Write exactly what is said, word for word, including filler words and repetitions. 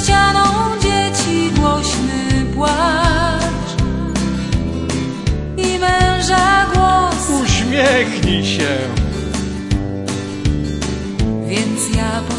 ścianą dzieci głośny płacz i męża głos. Uśmiechnij się. Więc ja